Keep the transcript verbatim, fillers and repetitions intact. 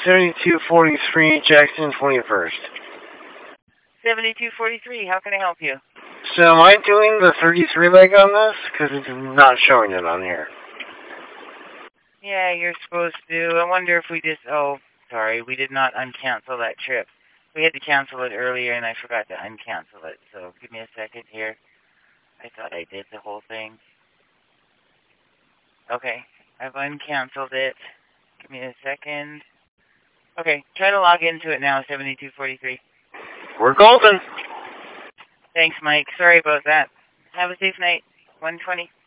seventy-two forty-three Jackson twenty-first. seventy-two forty-three, how can I help you? So am I doing the thirty-three leg on this? Because it's not showing it on here. Yeah, you're supposed to. I wonder if we just... Oh, sorry, we did not uncancel that trip. We had to cancel it earlier, and I forgot to uncancel it. So give me a second here. I thought I did the whole thing. Okay, I've uncanceled it. Give me a second. Okay, try to log into it now, seventy-two forty-three. We're golden. Thanks, Mike. Sorry about that. Have a safe night. one twenty.